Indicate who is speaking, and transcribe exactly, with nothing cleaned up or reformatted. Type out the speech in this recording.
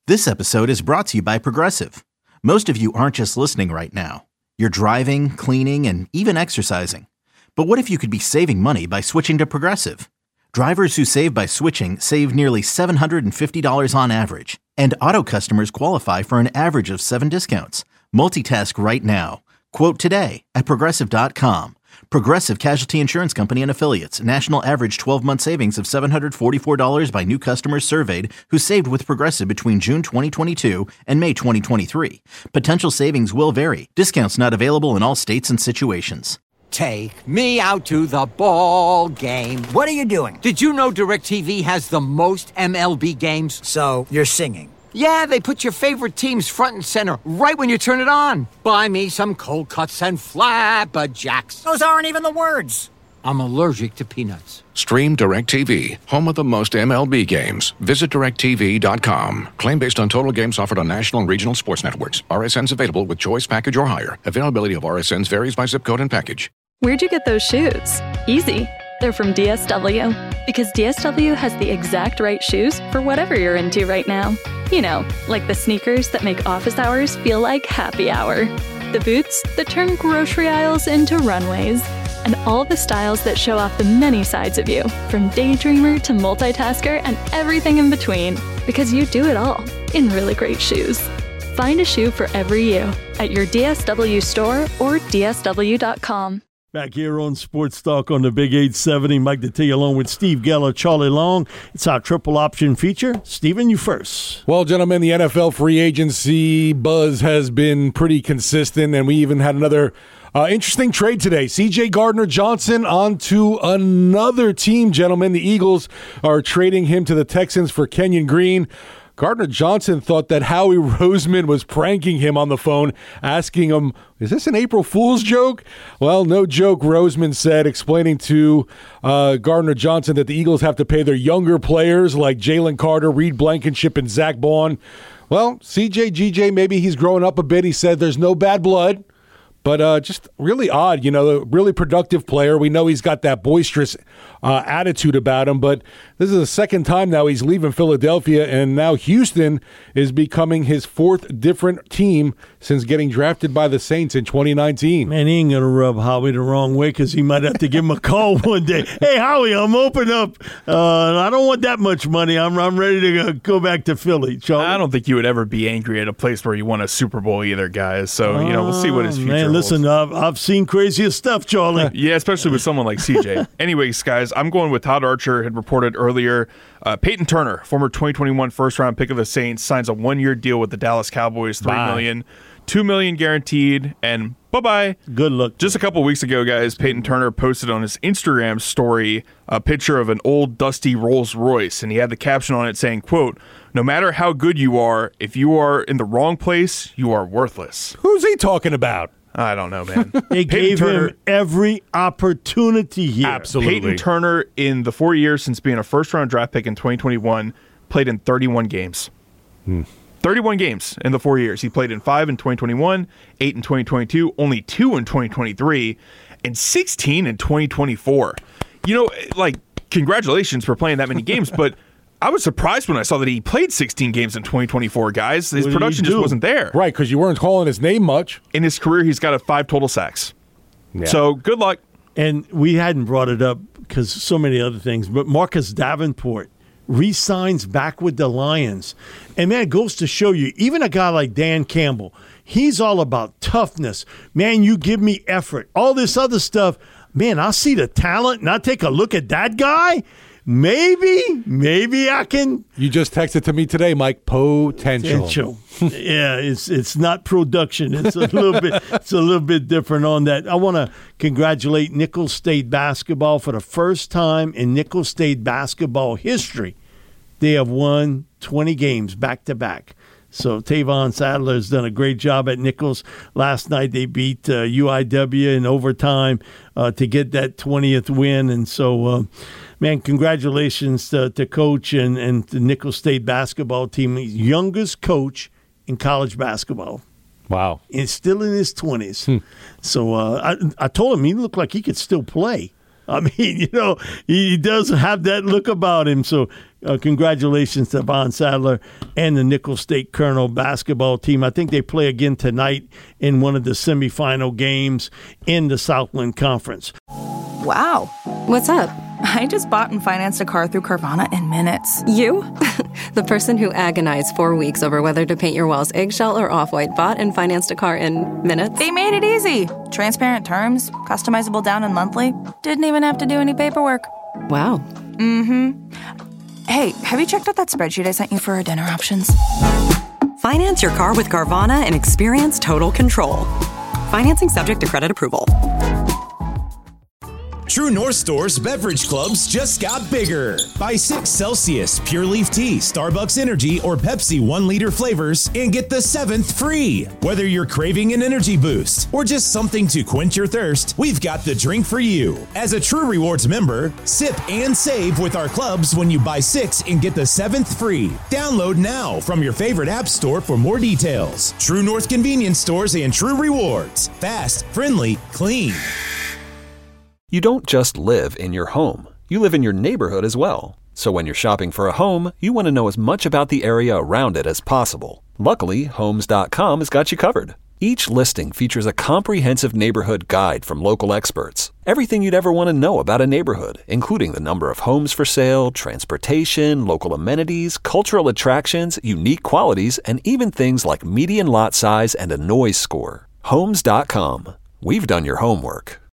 Speaker 1: This episode is brought to you by Progressive. Most of you aren't just listening right now. You're driving, cleaning, and even exercising. But what if you could be saving money by switching to Progressive? Drivers who save by switching save nearly seven hundred fifty dollars on average. And auto customers qualify for an average of seven discounts. Multitask right now. Quote today at Progressive dot com. Progressive Casualty Insurance Company and Affiliates. National average twelve-month savings of seven hundred forty-four dollars by new customers surveyed who saved with Progressive between June twenty twenty-two and May twenty twenty-three. Potential savings will vary. Discounts not available in all states and situations.
Speaker 2: Take me out to the ball game.
Speaker 3: What are you doing?
Speaker 2: Did you know DirecTV has the most M L B games?
Speaker 3: So, you're singing?
Speaker 2: Yeah, they put your favorite teams front and center right when you turn it on. Buy me some cold cuts and flapjacks.
Speaker 3: Those aren't even the words.
Speaker 2: I'm allergic to peanuts.
Speaker 4: Stream DirecTV, home of the most M L B games. Visit direct T V dot com. Claim based on total games offered on national and regional sports networks. R S Ns available with choice package or higher. Availability of R S Ns varies by zip code and package.
Speaker 5: Where'd you get those shoes? Easy. They're from D S W. Because D S W has the exact right shoes for whatever you're into right now. You know, like the sneakers that make office hours feel like happy hour. The boots that turn grocery aisles into runways. And all the styles that show off the many sides of you, from daydreamer to multitasker and everything in between. Because you do it all in really great shoes. Find a shoe for every you at your D S W store or D S W dot com.
Speaker 6: Back here on Sports Talk on the Big eight seventy, Mike Detillier along with Steve Geller, Charlie Long. It's our triple option feature. Steven, you first.
Speaker 7: Well, gentlemen, the N F L free agency buzz has been pretty consistent, and we even had another uh, interesting trade today. C J Gardner-Johnson on to another team, gentlemen. The Eagles are trading him to the Texans for Kenyon Green. Gardner-Johnson thought that Howie Roseman was pranking him on the phone, asking him, is this an April Fool's joke? Well, no joke, Roseman said, explaining to uh, Gardner-Johnson that the Eagles have to pay their younger players like Jalen Carter, Reed Blankenship, and Zach Baun. Well, C J G J, maybe he's growing up a bit. He said there's no bad blood. But uh, just really odd, you know, a really productive player. We know he's got that boisterous uh, attitude about him, but this is the second time now he's leaving Philadelphia, and now Houston is becoming his fourth different team since getting drafted by the Saints in twenty nineteen.
Speaker 6: Man, he ain't going to rub Howie the wrong way because he might have to give him a call one day. Hey, Howie, I'm open up. Uh, I don't want that much money. I'm I'm ready to go back to Philly. Charlie?
Speaker 8: I don't think you would ever be angry at a place where you won a Super Bowl either, guys. So, you know, we'll see what his future
Speaker 6: man,
Speaker 8: holds.
Speaker 6: Listen, I've, I've seen crazier stuff, Charlie.
Speaker 8: Yeah, especially with someone like C J. Anyways, guys, I'm going with Todd Archer, had reported earlier. Uh, Peyton Turner, former twenty twenty-one first-round pick of the Saints, signs a one-year deal with the Dallas Cowboys, three million dollars, two million dollars guaranteed, and bye-bye.
Speaker 6: Good luck.
Speaker 8: Just a couple weeks ago, guys, Peyton Turner posted on his Instagram story a picture of an old dusty Rolls Royce, and he had the caption on it saying, quote, "No matter how good you are, if you are in the wrong place, you are worthless."
Speaker 7: Who's he talking about?
Speaker 8: I don't know, man.
Speaker 6: They gave Turner, him every opportunity here.
Speaker 7: Absolutely.
Speaker 8: Peyton Turner, in the four years since being a first-round draft pick in twenty twenty-one, played in thirty-one games.
Speaker 7: Hmm.
Speaker 8: thirty-one games in the four years. He played in five in twenty twenty-one, eight in twenty twenty-two, only two in twenty twenty-three, and sixteen in twenty twenty-four. You know, like, congratulations for playing that many games, but I was surprised when I saw that he played sixteen games in twenty twenty-four, guys. His production just wasn't there.
Speaker 7: Right, because you weren't calling his name much.
Speaker 8: In his career, he's got a five total sacks. Yeah. So, good luck.
Speaker 6: And we hadn't brought it up because so many other things, but Marcus Davenport re-signs back with the Lions. And, man, it goes to show you, even a guy like Dan Campbell, he's all about toughness. Man, you give me effort. All this other stuff, man, I see the talent, and I take a look at that guy. Maybe, maybe I can.
Speaker 7: You just texted to me today, Mike. Potential.
Speaker 6: Potential. Yeah, it's it's not production. It's a little bit. It's a little bit different on that. I want to congratulate Nicholls State basketball for the first time in Nicholls State basketball history. They have won twenty games back to back. So Tavon Sadler has done a great job at Nicholls. Last night they beat uh, U I W in overtime uh, to get that twentieth win. And so, uh, man, congratulations to, to Coach and, and the Nicholls State basketball team. He's youngest coach in college basketball.
Speaker 7: Wow.
Speaker 6: And still in his twenties.
Speaker 7: Hmm.
Speaker 6: So uh, I, I told him he looked like he could still play. I mean, you know, he, he does have that look about him. So uh, congratulations to Von Sadler and the Nicholls State Colonel basketball team. I think they play again tonight in one of the semifinal games in the Southland Conference.
Speaker 9: Wow.
Speaker 10: What's up?
Speaker 9: I just bought and financed a car through Carvana in minutes.
Speaker 10: You? The person who agonized four weeks over whether to paint your walls eggshell or off-white bought and financed a car in minutes?
Speaker 9: They made it easy. Transparent terms, customizable down and monthly. Didn't even have to do any paperwork.
Speaker 10: Wow.
Speaker 9: Mm-hmm. Hey, have you checked out that spreadsheet I sent you for our dinner options?
Speaker 11: Finance your car with Carvana and experience total control. Financing subject to credit approval.
Speaker 12: True North Store's beverage clubs just got bigger. Buy six Celsius, Pure Leaf Tea, Starbucks Energy, or Pepsi one liter flavors and get the seventh free. Whether you're craving an energy boost or just something to quench your thirst, we've got the drink for you. As a True Rewards member, sip and save with our clubs when you buy six and get the seventh free. Download now from your favorite app store for more details. True North Convenience Stores and True Rewards. Fast, friendly, clean.
Speaker 13: You don't just live in your home. You live in your neighborhood as well. So when you're shopping for a home, you want to know as much about the area around it as possible. Luckily, Homes dot com has got you covered. Each listing features a comprehensive neighborhood guide from local experts. Everything you'd ever want to know about a neighborhood, including the number of homes for sale, transportation, local amenities, cultural attractions, unique qualities, and even things like median lot size and a noise score. Homes dot com. We've done your homework.